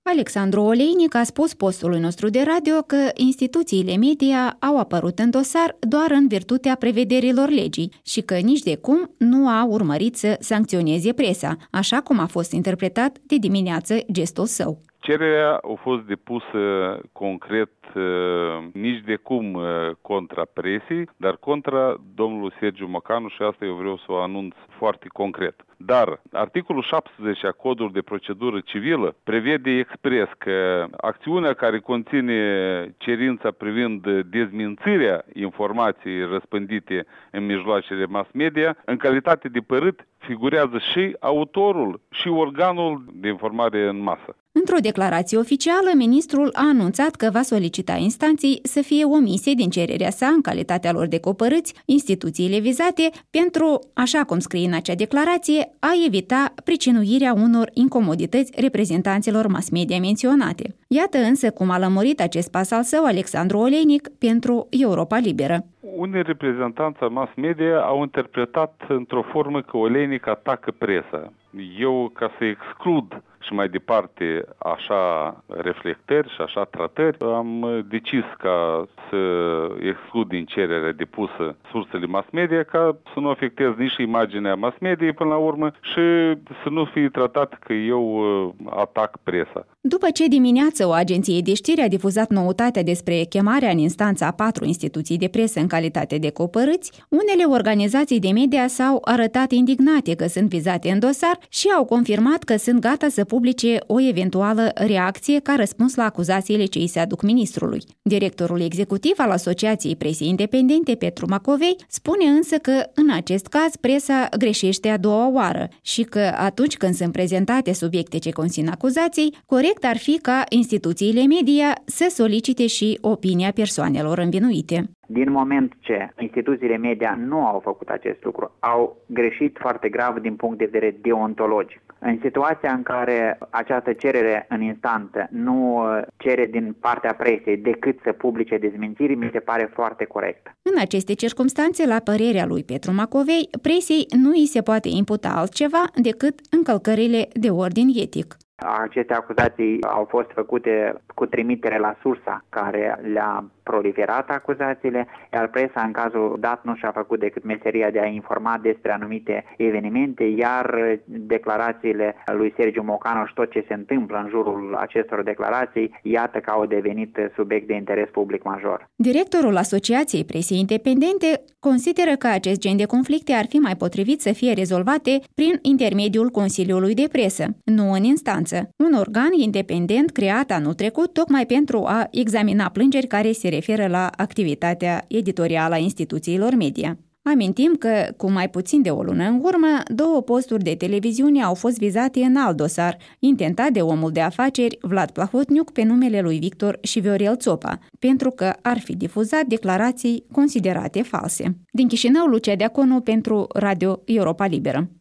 Alexandru Oleinic a spus postului nostru de radio că instituțiile media au apărut în dosar doar în virtutea prevederilor legii și că nici de cum nu a urmărit să sancționeze presa, așa cum a fost interpretat de dimineață gestul său. Cererea a fost depusă concret nici de cum contra presei, dar contra domnului Sergiu Mocanu și asta eu vreau să o anunț foarte concret. Dar articolul 17 a Codului de Procedură Civilă prevede expres că acțiunea care conține cerința privind dezmințirea informației răspândite în mijloacele mass media, în calitate de părât figurează și autorul și organul de informare în masă. Într-o declarație oficială, ministrul a anunțat că va solicita instanței să fie omise din cererea sa, în calitatea lor de copărâți, instituțiile vizate pentru, așa cum scrie în acea declarație, a evita pricinuirea unor incomodități reprezentanților mass media menționate. Iată însă cum a lămurit acest pas al său Alexandru Oleinic pentru Europa Liberă. Unii reprezentanți mass media au interpretat într-o formă că Oleinic atacă presa. Eu, ca să exclud și mai departe așa reflectări și așa tratări, am decis ca să exclud din cererea depusă sursele mass media ca să nu afectez nici imaginea mass media până la urmă și să nu fie tratat că eu atac presa. După ce dimineață o agenție de știri a difuzat noutatea despre chemarea în instanță a 4 instituții de presă în calitate de copărâți, unele organizații de media s-au arătat indignate că sunt vizate în dosar și au confirmat că sunt gata să publice o eventuală reacție ca răspuns la acuzațiile ce îi se aduc ministrului. Directorul executiv al Asociației Presei Independente, Petru Macovei, spune însă că în acest caz presa greșește a doua oară și că atunci când sunt prezentate subiecte ce conțin acuzații, corect ar fi ca instituțiile media să solicite și opinia persoanelor învinuite. Din moment ce instituțiile media nu au făcut acest lucru, au greșit foarte grav din punct de vedere deontologic. În situația în care această cerere în instanță nu cere din partea presei decât să publice dezmințiri, mi se pare foarte corect. În aceste circumstanțe, la părerea lui Petru Macovei, presei nu îi se poate imputa altceva decât încălcările de ordin etic. Aceste acuzații au fost făcute cu trimitere la sursa care le-a proliferat acuzațiile, iar presa în cazul dat nu și-a făcut decât meseria de a informa despre anumite evenimente, iar declarațiile lui Sergiu Mocanu și tot ce se întâmplă în jurul acestor declarații, iată că au devenit subiect de interes public major. Directorul Asociației Presei Independente consideră că acest gen de conflicte ar fi mai potrivit să fie rezolvate prin intermediul Consiliului de Presă, nu în instanță, un organ independent creat anul trecut tocmai pentru a examina plângeri care se referă la activitatea editorială a instituțiilor media. Amintim că, cu mai puțin de o lună în urmă, 2 posturi de televiziune au fost vizate în alt dosar, intentat de omul de afaceri Vlad Plahotniuc pe numele lui Victor și Viorel Țopa, pentru că ar fi difuzat declarații considerate false. Din Chișinău, Lucia Deaconu pentru Radio Europa Liberă.